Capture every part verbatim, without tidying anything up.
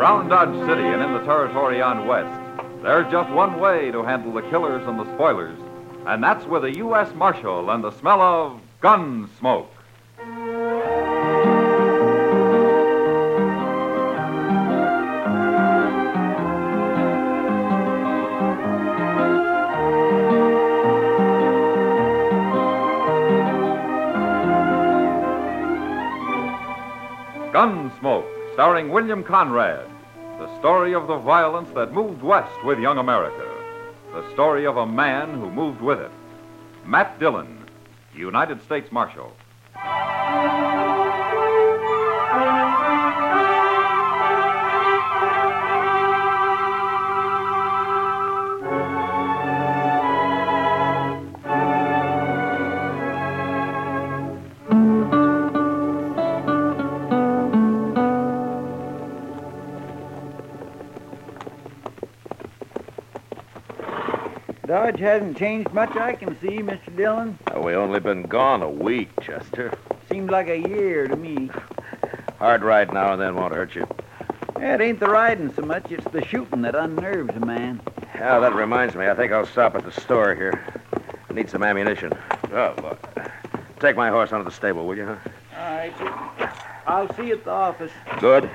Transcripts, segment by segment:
Around Dodge City and in the territory on West, there's just one way to handle the killers and the spoilers, and that's with a U S Marshal and the smell of gun smoke. Gunsmoke, starring William Conrad. The story of the violence that moved west with young America. The story of a man who moved with it. Matt Dillon, United States Marshal. Dodge hasn't changed much, I can see, Mister Dillon. Uh, we only been gone a week, Chester. Seems like a year to me. Hard ride now and then won't hurt you. Yeah, it ain't the riding so much, it's the shooting that unnerves a man. Yeah, that reminds me. I think I'll stop at the store here. I need some ammunition. Oh, look. Take my horse onto the stable, will you, huh? All right, sir. I'll see you at the office. Good.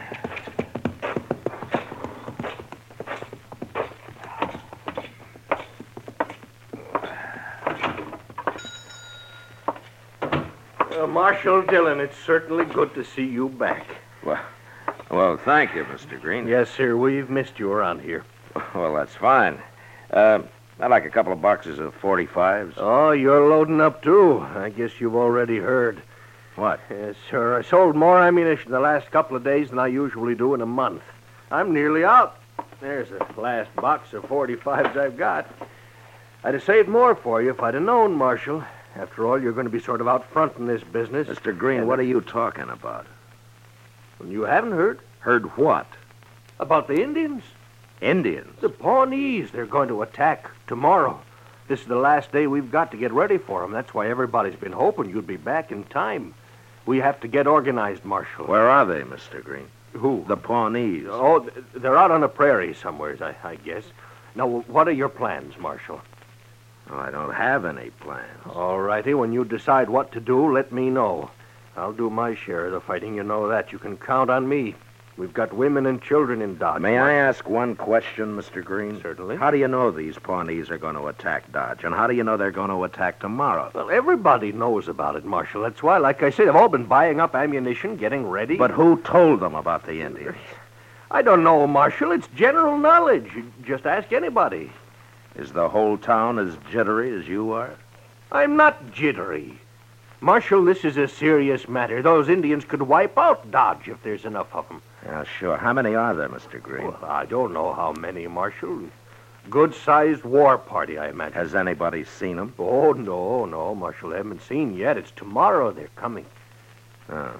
Uh, Marshal Dillon, it's certainly good to see you back. Well, well, thank you, Mister Green. Yes, sir. We've missed you around here. Well, that's fine. Uh, I'd like a couple of boxes of forty-fives. Oh, you're loading up, too. I guess you've already heard. What? Yes, sir. I sold more ammunition the last couple of days than I usually do in a month. I'm nearly out. There's the last box of forty-fives I've got. I'd have saved more for you if I'd have known, Marshal. After all, you're going to be sort of out front in this business. Mister Green, And- what are you talking about? You haven't heard? Heard what? About the Indians? Indians? The Pawnees. They're going to attack tomorrow. This is the last day we've got to get ready for them. That's why everybody's been hoping you'd be back in time. We have to get organized, Marshal. Where are they, Mister Green? Who? The Pawnees. Oh, th- they're out on the prairie somewheres, I, I guess. Now, what are your plans, Marshal? Oh, I don't have any plans. All righty. When you decide what to do, let me know. I'll do my share of the fighting. You know that. You can count on me. We've got women and children in Dodge. May I ask one question, Mister Green? Certainly. How do you know these Pawnees are going to attack Dodge? And how do you know they're going to attack tomorrow? Well, everybody knows about it, Marshal. That's why, like I said, they've all been buying up ammunition, getting ready. But who told them about the Indians? I don't know, Marshal. It's general knowledge. You just ask anybody. Is the whole town as jittery as you are? I'm not jittery. Marshal, this is a serious matter. Those Indians could wipe out Dodge if there's enough of them. Yeah, sure. How many are there, Mister Green? Well, I don't know how many, Marshal. Good-sized war party, I imagine. Has anybody seen them? Oh, no, no, Marshal. They haven't seen yet. It's tomorrow they're coming. Oh.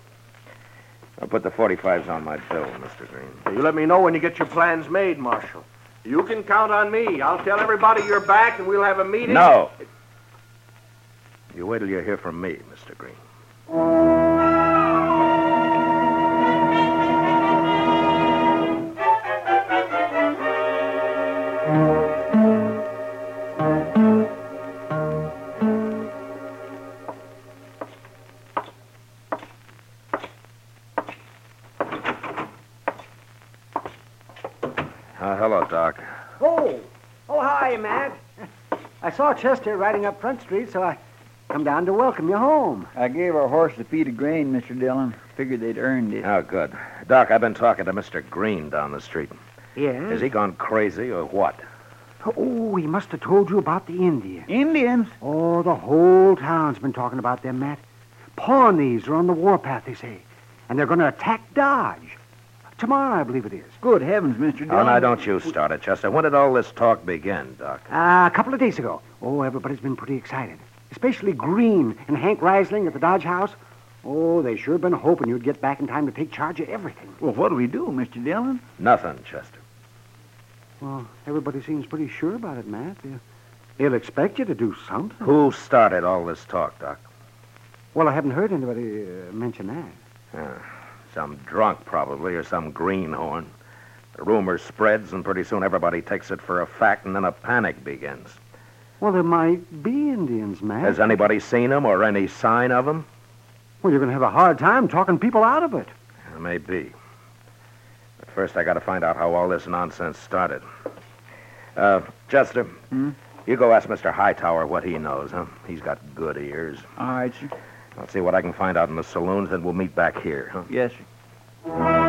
I'll put the forty-fives on my bill, Mister Green. You let me know when you get your plans made, Marshal. You can count on me. I'll tell everybody you're back, and we'll have a meeting. No. You wait till you hear from me, Mister Green. Uh, hello, Doc. Oh, oh, hi, Matt. I saw Chester riding up Front Street, so I come down to welcome you home. I gave our horse a feed of grain, Mister Dillon. Figured they'd earned it. Oh, good. Doc, I've been talking to Mister Green down the street. Yes? Has he gone crazy or what? Oh, he must have told you about the Indians. Indians? Oh, the whole town's been talking about them, Matt. Pawnees are on the warpath, they say. And they're going to attack Dodge. Tomorrow, I believe it is. Good heavens, Mister Dillon. Oh, now, don't you start it, Chester. When did all this talk begin, Doc? Uh, a couple of days ago. Oh, everybody's been pretty excited. Especially Green and Hank Reisling at the Dodge house. Oh, they sure been hoping you'd get back in time to take charge of everything. Well, what do we do, Mister Dillon? Nothing, Chester. Well, everybody seems pretty sure about it, Matt. They'll, they'll expect you to do something. Who started all this talk, Doc? Well, I haven't heard anybody uh, mention that. Uh, some drunk, probably, or some greenhorn. The rumor spreads, and pretty soon everybody takes it for a fact, and then a panic begins. Well, there might be Indians, Matt. Has anybody seen them or any sign of them? Well, you're going to have a hard time talking people out of it. It may be. But first, I got to find out how all this nonsense started. Uh, Chester, Hmm? you go ask Mister Hightower what he knows, huh? He's got good ears. All right, sir. I'll see what I can find out in the saloons, then we'll meet back here, huh? Yes, sir.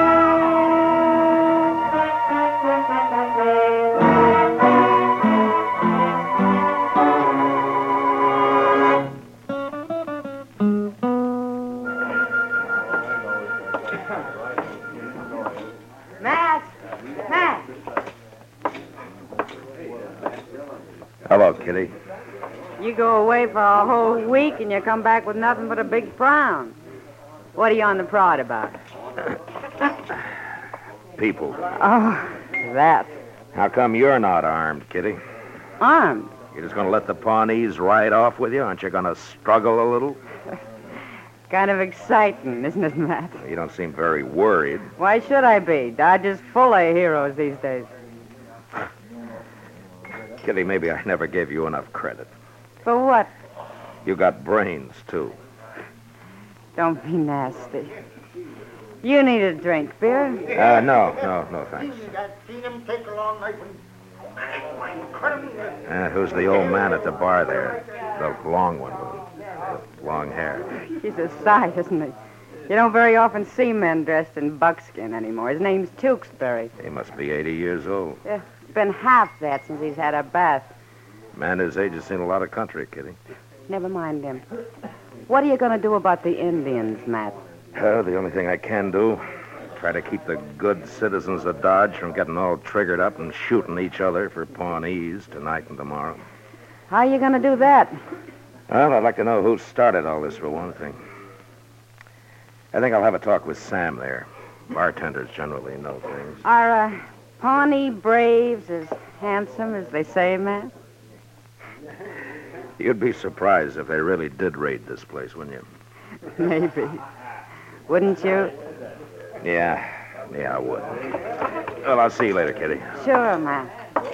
Matt! Matt! Hello, Kitty. You go away for a whole week and you come back with nothing but a big frown. What are you on the prod about? People. Oh, that. How come you're not armed, Kitty? Armed? You're just going to let the Pawnees ride off with you? Aren't you going to struggle a little? Kind of exciting, isn't it, Matt? You don't seem very worried. Why should I be? Dodge is full of heroes these days. Kitty, maybe I never gave you enough credit. For what? You got brains, too. Don't be nasty. You need a drink, beer? Uh, no, no, no, thanks. Uh, who's the old man at the bar there? The long one with the long hair. He's a sight, isn't he? You don't very often see men dressed in buckskin anymore. His name's Tewksbury. He must be eighty years old. Yeah, it's been half that since he's had a bath. Man his age has seen a lot of country, Kitty. Never mind him. What are you going to do about the Indians, Matt? Uh, the only thing I can do, try to keep the good citizens of Dodge from getting all triggered up and shooting each other for Pawnees tonight and tomorrow. How are you going to do that? Well, I'd like to know who started all this, for one thing. I think I'll have a talk with Sam there. Bartenders generally know things. Are uh, Pawnee braves as handsome as they say, Matt? You'd be surprised if they really did raid this place, wouldn't you? Maybe. Wouldn't you? Yeah, yeah, I would. Well, I'll see you later, Kitty. Sure, Matt.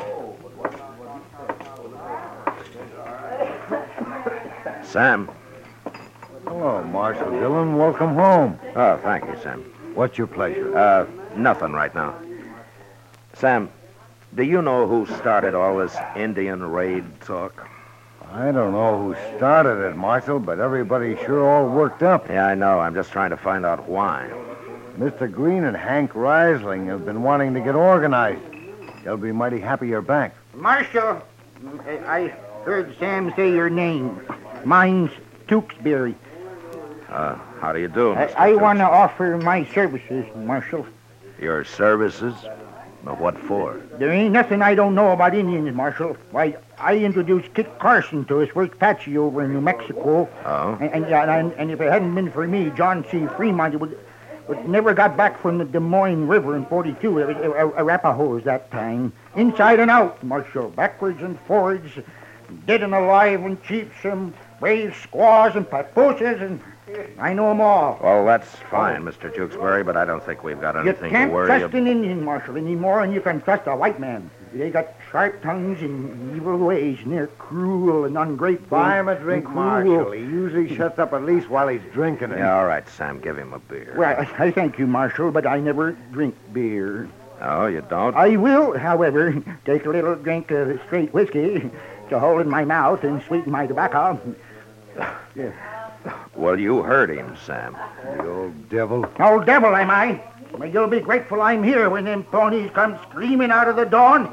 Sam. Hello, Marshal Dillon. Welcome home. Oh, thank you, Sam. What's your pleasure? Uh, nothing right now. Sam, do you know who started all this Indian raid talk? I don't know who started it, Marshal, but everybody's sure all worked up. Yeah, I know. I'm just trying to find out why. Mister Green and Hank Risling have been wanting to get organized. They'll be mighty happy you're back. Marshal, I heard Sam say your name. Mine's Tewksbury. Uh, how do you do, I, Mister I Tooks? want to offer my services, Marshal. Your services? But what for? There ain't nothing I don't know about Indians, Marshal. Why, I introduced Kit Carson to his first Apache over in New Mexico. Oh? And, and, and, and if it hadn't been for me, John C. Fremont would, would never got back from the Des Moines River in forty-two. It was Arapahoes that time. Inside and out, Marshal. Backwards and forwards. Dead and alive and chiefs and brave squaws and papooses and... I know 'em all. Well, that's fine, Mister Tewksbury, but I don't think we've got You anything can't to worry trust about. an Indian, Marshal, any more than you can trust a white man. They got sharp tongues and evil ways, and they're cruel and ungrateful. Buy him a drink, and cruel. Marshal. He usually shuts up at least while he's drinking it. Yeah, all right, Sam, give him a beer. Well, I, I thank you, Marshal, but I never drink beer. Oh, you don't? I will, however, take a little drink of straight whiskey to hold in my mouth and sweeten my tobacco. Yeah. Well, you heard him, Sam. The old devil. Old devil, am I? Well, you'll be grateful I'm here when them ponies come screaming out of the dawn.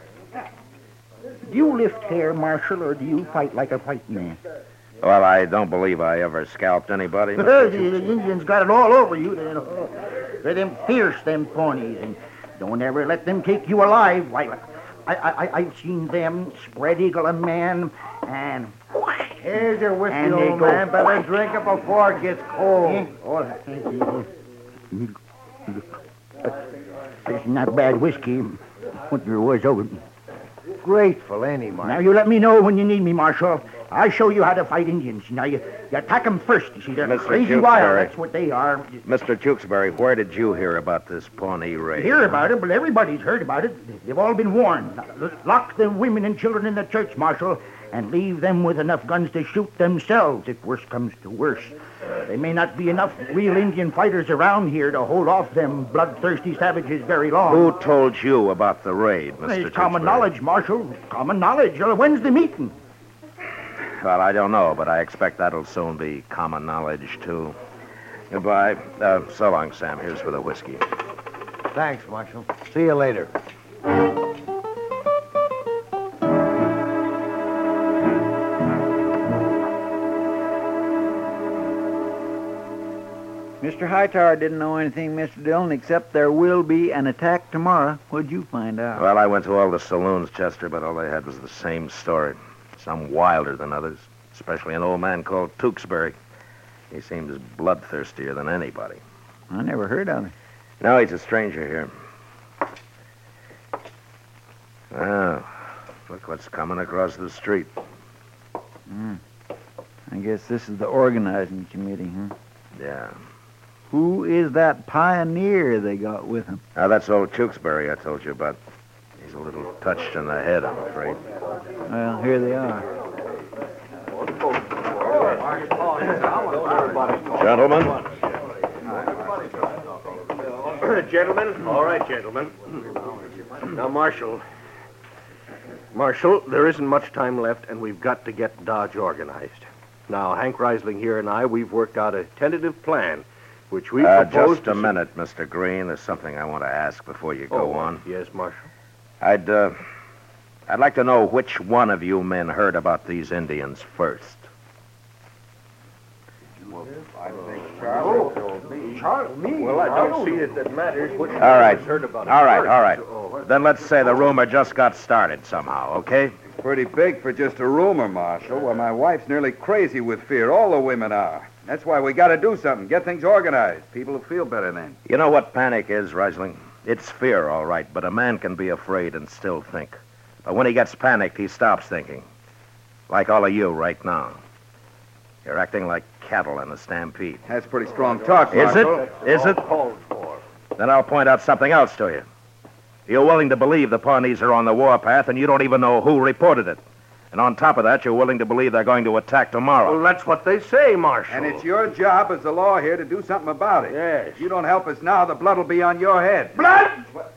Do you lift hair, Marshal, or do you fight like a white man? Well, I don't believe I ever scalped anybody. the, Mister the Tewksbury. Indians got it all over you. They, they're them fierce, them ponies, and don't ever let them take you alive. Why, I, I, I've seen them spread eagle a man, and... Here's your whiskey, And they old go- man. Better drink it before it gets cold. Oh, it's not bad whiskey. What there was over. Grateful, ain't he, Now, Marshal? you let me know when you need me, Marshal. I'll show you how to fight Indians. Now, you, you attack them first. You see, they're Mister crazy wild. Tewksbury. That's what they are. You Mister Tewksbury, where did you hear about this Pawnee raid? hear about it, but everybody's heard about it. They've all been warned. Lock the women and children in the church, Marshal, and leave them with enough guns to shoot themselves if worse comes to worse. There may not be enough real Indian fighters around here to hold off them bloodthirsty savages very long. Who told you about the raid, Mister It's common Tewksbury? knowledge, Marshal. Common knowledge. Uh, When's the meeting? Well, I don't know, but I expect that'll soon be common knowledge, too. Goodbye. Uh, so long, Sam. Here's for the whiskey. Thanks, Marshal. See you later. Mister Hightower didn't know anything, Mister Dillon, except there will be an attack tomorrow. What'd you find out? Well, I went to all the saloons, Chester, but all they had was the same story. Some wilder than others, especially an old man called Tewksbury. He seems bloodthirstier than anybody. I never heard of it. No, he's a stranger here. Oh, look what's coming across the street. Mm. I guess this is the organizing committee, huh? Yeah. Who is that pioneer they got with them? Now, that's old Tewksbury I told you about. He's a little touched in the head, I'm afraid. Well, here they are. Gentlemen? Gentlemen? All right, gentlemen. Now, Marshal. Marshal, there isn't much time left, and we've got to get Dodge organized. Now, Hank Reisling here and I, we've worked out a tentative plan, which we Uh, propose just a to... minute, Mister Green. There's something I want to ask before you go Oh, on. Yes, Marshal. I'd, uh, I'd like to know which one of you men heard about these Indians first. Charlie, me? Well, I don't see it that matters which All right. heard about it All right, first. all right. Oh, Then let's say the rumor just got started somehow, okay? Pretty big for just a rumor, Marshal. Well, my wife's nearly crazy with fear. All the women are. That's why we got to do something. Get things organized. People will feel better then. You know what panic is, Reisling? It's fear, all right, but a man can be afraid and still think. But when he gets panicked, he stops thinking. Like all of you right now. You're acting like cattle in a stampede. That's pretty strong talk, Is it? Marshal. Is it? called for. Then I'll point out something else to you. You're willing to believe the Pawnees are on the warpath, and you don't even know who reported it. And on top of that, you're willing to believe they're going to attack tomorrow. Well, that's what they say, Marshal. And it's your job as the law here to do something about it. Yes. If you don't help us now, the blood will be on your head. Blood?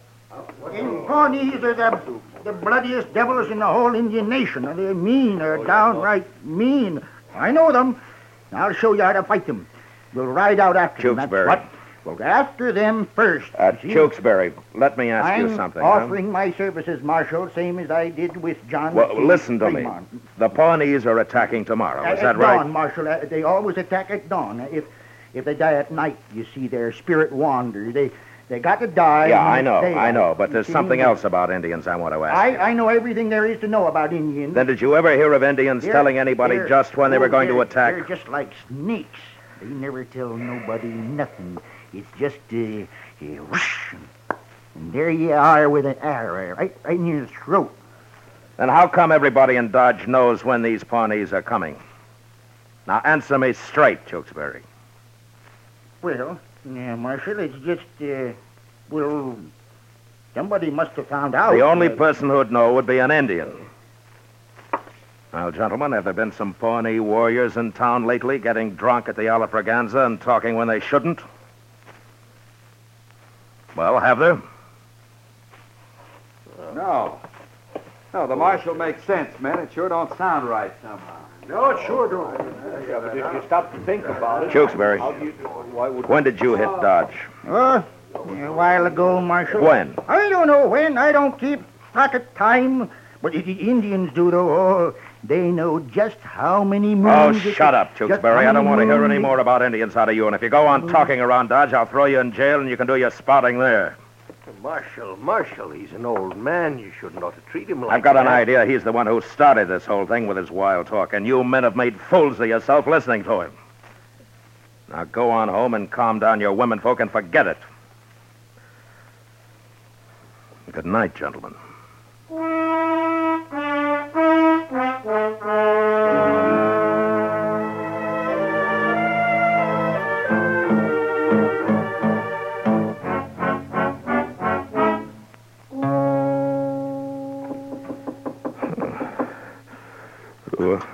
In Pawnees are the, the bloodiest devils in the whole Indian nation. And they're mean. They're downright mean. I know them. I'll show you how to fight them. We'll ride out after them. That's Tewksbury. what. We'll get after them first. Uh, You see? Tewksbury, let me ask I'm you something. huh? offering my services, Marshal, same as I did with John. Well, K. listen to me. Fremont. The Pawnees are attacking tomorrow. At, Is that at right? dawn, Marshal. Uh, They always attack at dawn. If if they die at night, you see, their spirit wanders. They they got to die. Yeah, when I it's know, I daylight. know. But You there's see, something they- else about Indians I want to ask you. I, I know everything there is to know about Indians. Then did you ever hear of Indians They're- telling anybody they're- just when they were oh, going to they're- attack? They're just like snakes. They never tell nobody nothing. It's just uh, uh, whoosh, and there you are with an arrow right, right in your throat. Then how come everybody in Dodge knows when these Pawnees are coming? Now answer me straight, Tewksbury. Well, yeah, Marshal, it's just, uh, well, somebody must have found out. The only uh, person who'd know would be an Indian. Now, gentlemen, have there been some Pawnee warriors in town lately getting drunk at the Alafraganza and talking when they shouldn't? Well, have there? No. No, the Marshal makes sense, man. It sure don't sound right somehow. No, it sure don't. Yeah, but if you stop to think about it... Tewksbury, how do you- why would... when did you hit Dodge? Oh, a while ago, Marshal. When? I don't know when. I don't keep track of time. But the the Indians do, though. Oh, they know just how many Oh, moons... it- shut up, just Tewksbury. how I don't many want to hear moons any it- more about Indians out of you. And if you go on talking around Dodge, I'll throw you in jail and you can do your spouting there. Marshal, Marshal, he's an old man. You shouldn't ought to treat him like I've got that. an idea he's the one who started this whole thing with his wild talk, and you men have made fools of yourself listening to him. Now go on home and calm down your womenfolk and forget it. Good night, gentlemen. Who, uh,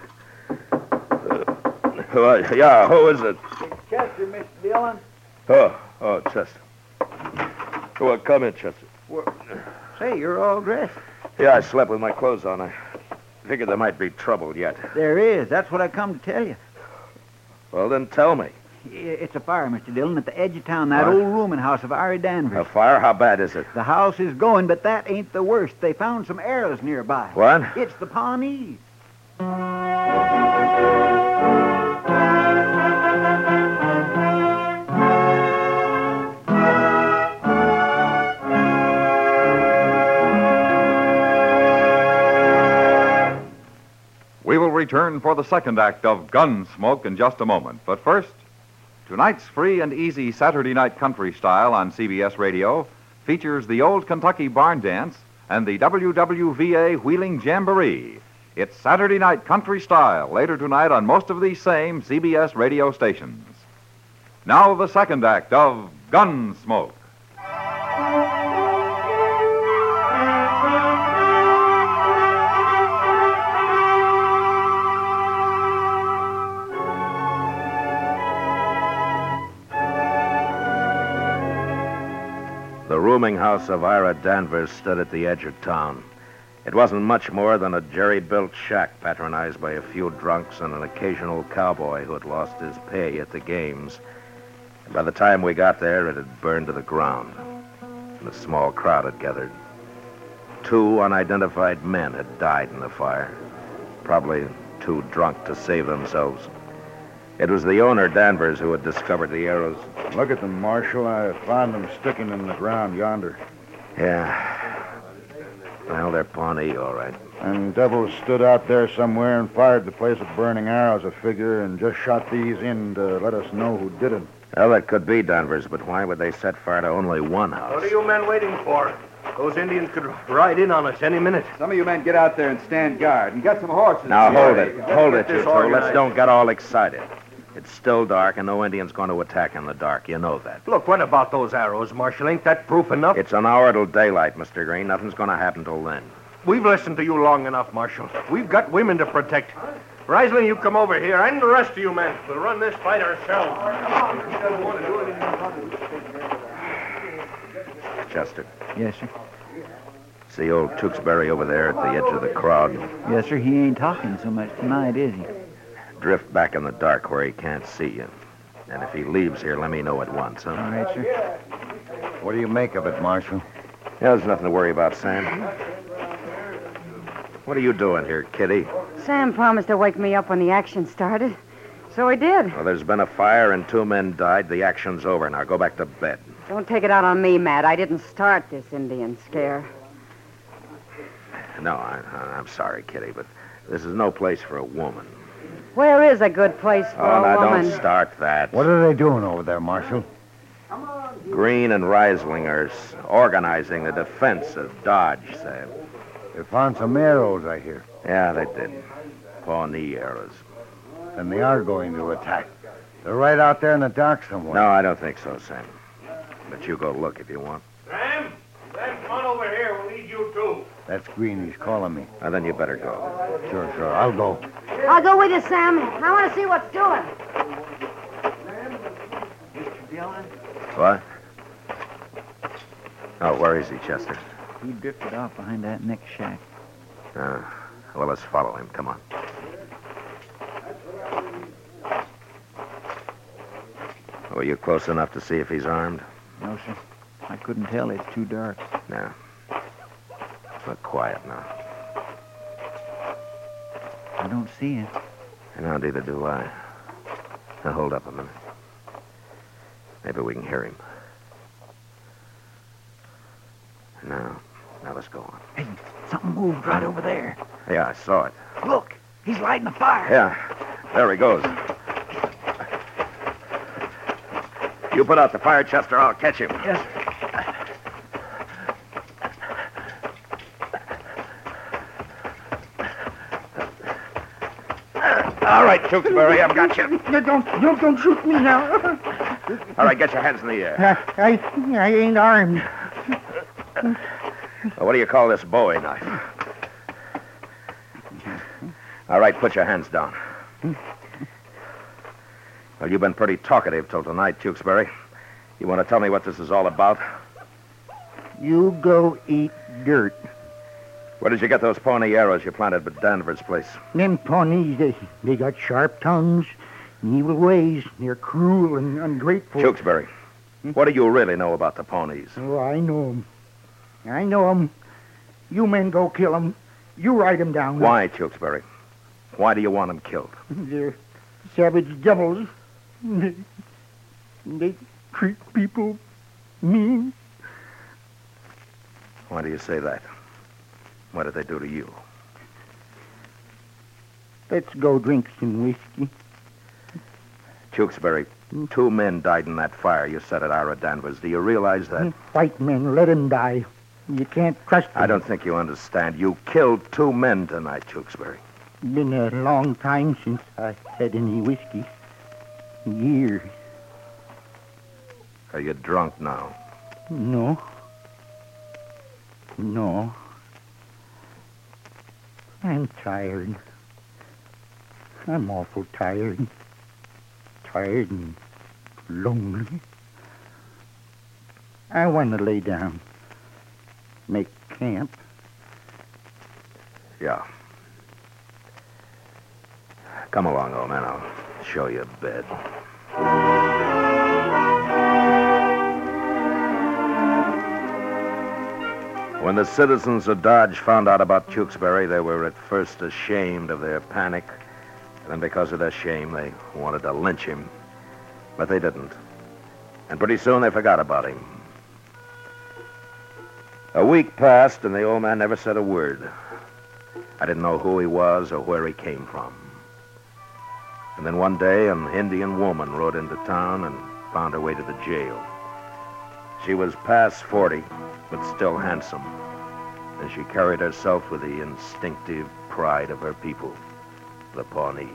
who, uh, yeah, who is it? Chester, Mister Dillon. Oh, oh, Chester. Well, come in, Chester. Say, you're all dressed. Yeah, I slept with my clothes on. I figured there might be trouble yet. There is. That's what I come to tell you. Well, then tell me. It's a fire, Mister Dillon, at the edge of town, that What? old rooming house of Ari Danvers. A fire? How bad is it? The house is going, but that ain't the worst. They found some arrows nearby. What? It's the Pawnees. We will return for the second act of Gunsmoke in just a moment. But first, tonight's free and easy Saturday night country style on C B S Radio features the Old Kentucky Barn Dance and the W W V A Wheeling Jamboree. It's Saturday night country style later tonight on most of these same C B S radio stations. Now the second act of Gunsmoke. The rooming house of Ira Danvers stood at the edge of town. It wasn't much more than a jerry-built shack patronized by a few drunks and an occasional cowboy who had lost his pay at the games. And by the time we got there, it had burned to the ground, and a small crowd had gathered. Two unidentified men had died in the fire, probably too drunk to save themselves. It was the owner, Danvers, who had discovered the arrows. Look at them, Marshal. I found them sticking in the ground yonder. Yeah. Well, they're Pawnee, all right. And devils stood out there somewhere and fired the place with burning arrows, I figure, and just shot these in to let us know who did it. Well, that could be Danvers, but why would they set fire to only one house? What are you men waiting for? Those Indians could ride in on us any minute. Some of you men get out there and stand guard. And get some horses. Now, hold Yeah, it. you Hold better it, get you this two. Let's organized. don't get all excited. It's still dark, and no Indian's going to attack in the dark. You know that. Look, what about those arrows, Marshal? Ain't that proof enough? It's an hour till daylight, Mister Green. Nothing's going to happen till then. We've listened to you long enough, Marshal. We've got women to protect. Risling, you come over here, and the rest of you men. We'll run this fight ourselves. Chester, Yes, sir. see old Tewksbury over there at the edge of the crowd? Yes, sir. He ain't talking so much tonight, is he? Drift back in the dark where he can't see you. And if he leaves here, let me know at once, huh? All right, sir. What do you make of it, Marshal? Yeah, there's nothing to worry about, Sam. What are you doing here, Kitty? Sam promised to wake me up when the action started. So he did. Well, there's been a fire and two men died. The action's over. Now go back to bed. Don't take it out on me, Matt. I didn't start this Indian scare. No, I, I'm sorry, Kitty, but this is no place for a woman. Where is a good place for Oh, a now woman? don't start that. What are they doing over there, Marshal? Green and Risling are s- organizing the defense of Dodge, Sam. They found some arrows, I hear. Yeah, they did. Pawnee arrows. And they are going to attack. They're right out there in the dark somewhere. No, I don't think so, Sam. But you go look if you want. Sam? Sam, come on over here. We'll need you, too. That's Green. He's calling me. Now, then you better go. Sure, sure. I'll go. I'll go with you, Sam. I want to see what's doing. What? Oh, where is he, Chester? He drifted off behind that next shack. Uh, well, let's follow him. Come on. Were you close enough to see if he's armed? No, sir. I couldn't tell. It's too dark. No. Look quiet now. I don't see it. No, neither do I. Now, hold up a minute. Maybe we can hear him. Now, now let's go on. Hey, something moved right over there. Yeah, I saw it. Look, he's lighting a fire. Yeah, there he goes. You put out the fire, Chester. I'll catch him. Yes, sir. All right, Tewksbury, I've got you. You don't, you don't shoot me now. All right, get your hands in the air. I, I, I ain't armed. Well, what do you call this Bowie knife? All right, put your hands down. Well, you've been pretty talkative till tonight, Tewksbury. You want to tell me what this is all about? You go eat dirt. Where did you get those Pawnee arrows you planted at Danvers' place? Them Pawnees, they, they got sharp tongues and evil ways. They're cruel and ungrateful. Tewksbury, what do you really know about the Pawnees? Oh, I know 'em. I know 'em. You men go kill 'em. You write 'em down. Why, Tewksbury? Why do you want them killed? They're savage devils. They, they treat people mean. Why do you say that? What did they do to you? Let's go drink some whiskey. Tewksbury, two men died in that fire you set at Ira Danvers. Do you realize that? White men, let 'em die. You can't trust them. I don't think you understand. You killed two men tonight, Tewksbury. Been a long time since I had any whiskey. Years. Are you drunk now? No. No. I'm tired. I'm awful tired. Tired and lonely. I want to lay down. Make camp. Yeah. Come along, old man. I'll show you a bed. When the citizens of Dodge found out about Tewksbury, they were at first ashamed of their panic. And then because of their shame, they wanted to lynch him. But they didn't. And pretty soon they forgot about him. A week passed, and the old man never said a word. I didn't know who he was or where he came from. And then one day, an Indian woman rode into town and found her way to the jail. She was past forty, but still handsome. And she carried herself with the instinctive pride of her people, the Pawnees.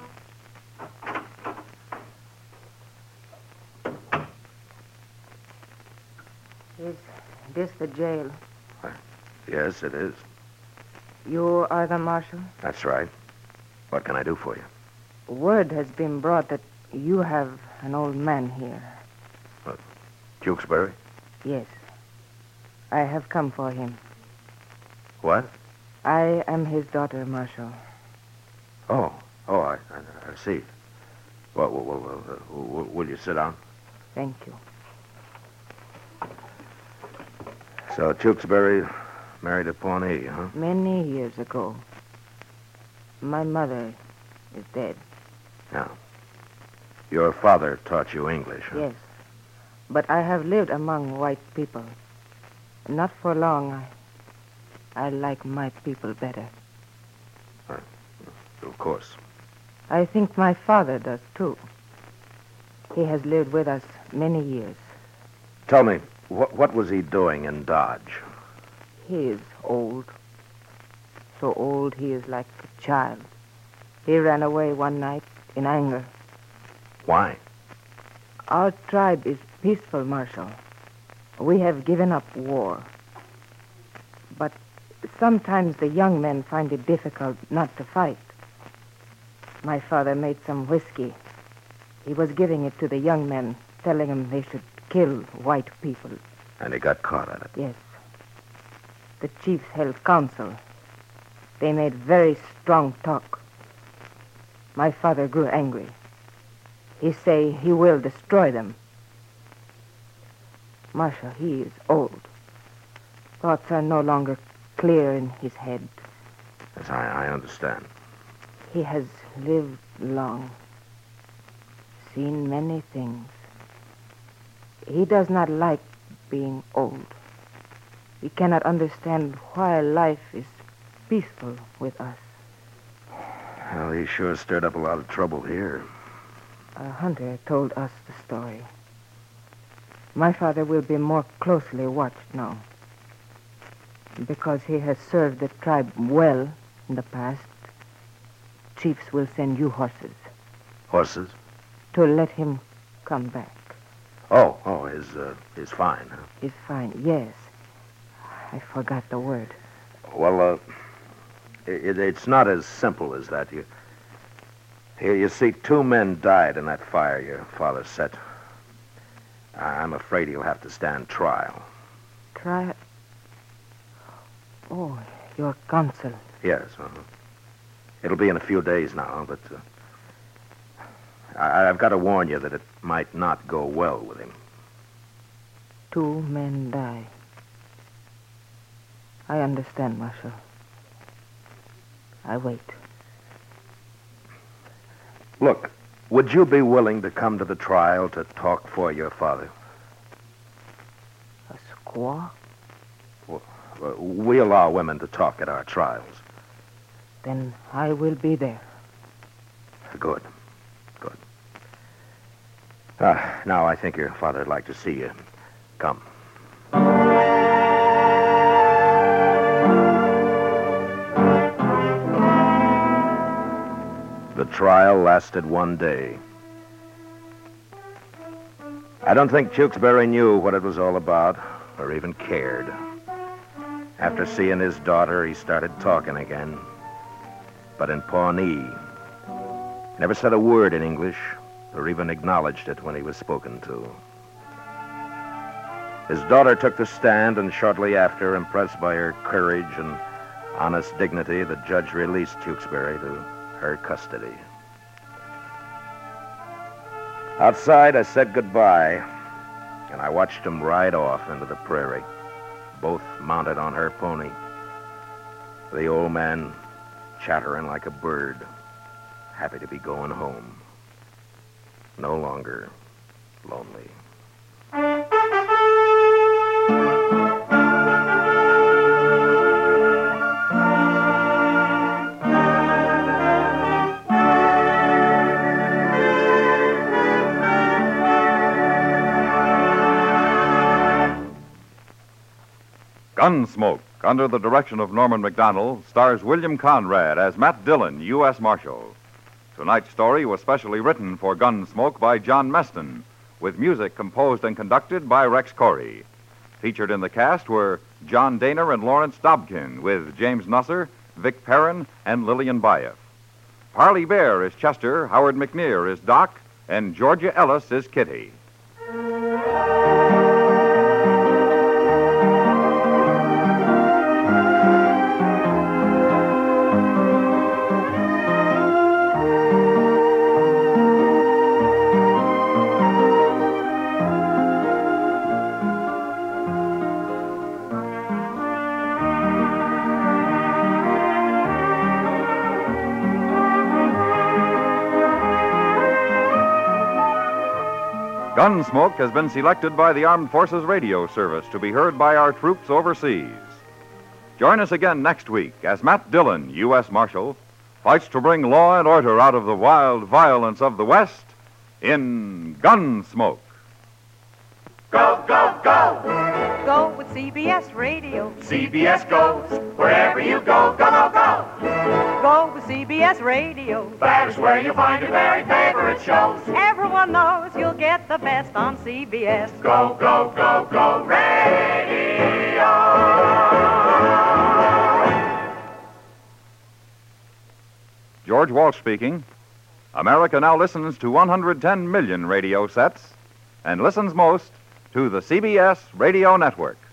Is this the jail? Yes, it is. You are the marshal? That's right. What can I do for you? Word has been brought that you have an old man here. What, Tewksbury? Yes. I have come for him. What? I am his daughter, Marshal. Oh, oh, I, I, I see. Well, well, well, well, will, will you sit down? Thank you. So Tewksbury married a Pawnee, huh? Many years ago. My mother is dead. Yeah. Your father taught you English, huh? Yes. But I have lived among white people. Not for long. I, I like my people better. Uh, of course. I think my father does, too. He has lived with us many years. Tell me, what, what was he doing in Dodge? He is old. So old he is like a child. He ran away one night in anger. Why? Our tribe is peaceful, Marshal. We have given up war. But sometimes the young men find it difficult not to fight. My father made some whiskey. He was giving it to the young men, telling them they should kill white people. And he got caught at it? Yes. The chiefs held council. They made very strong talk. My father grew angry. He say he will destroy them. Marshal, he is old. Thoughts are no longer clear in his head. Yes, I, I understand. He has lived long, seen many things. He does not like being old. He cannot understand why life is peaceful with us. Well, he sure stirred up a lot of trouble here. A hunter told us the story. My father will be more closely watched now. Because he has served the tribe well in the past, chiefs will send you horses. Horses? To let him come back. Oh, oh, his, uh, his fine, huh? He's fine, yes. I forgot the word. Well, uh, It, it's not as simple as that. You, here, you see, two men died in that fire your father set. I'm afraid he'll have to stand trial. Trial? Oh, your counsel. Yes, uh-huh. It'll be in a few days now, but uh, I, I've got to warn you that it might not go well with him. Two men die. I understand, Marshal. I wait. Look, would you be willing to come to the trial to talk for your father? A squaw? Well, we allow women to talk at our trials. Then I will be there. Good. Good. Uh, now I think your father'd like to see you. Come. The trial lasted one day. I don't think Tewksbury knew what it was all about, or even cared. After seeing his daughter, he started talking again. But in Pawnee. Never said a word in English, or even acknowledged it when he was spoken to. His daughter took the stand, and shortly after, impressed by her courage and honest dignity, the judge released Tewksbury to her custody. Outside, I said goodbye, and I watched him ride off into the prairie, both mounted on her pony. The old man chattering like a bird, happy to be going home. No longer lonely. Gunsmoke, under the direction of Norman Macdonnell, stars William Conrad as Matt Dillon, U S Marshal. Tonight's story was specially written for Gunsmoke by John Meston, with music composed and conducted by Rex Corey. Featured in the cast were John Daner and Lawrence Dobkin, with James Nusser, Vic Perrin, and Lillian Bayef. Parley Bear is Chester, Howard McNear is Doc, and Georgia Ellis is Kitty. Gunsmoke has been selected by the Armed Forces Radio Service to be heard by our troops overseas. Join us again next week as Matt Dillon, U S Marshal, fights to bring law and order out of the wild violence of the West in Gunsmoke. Go, go, go! Go with C B S Radio. C B S goes wherever you go, go, go, go! Go with C B S Radio. That is where you find your very favorite shows. Everyone knows you'll get the best on C B S. Go, go, go, go, radio! George Walsh speaking. America now listens to one hundred ten million radio sets and listens most to the C B S Radio Network.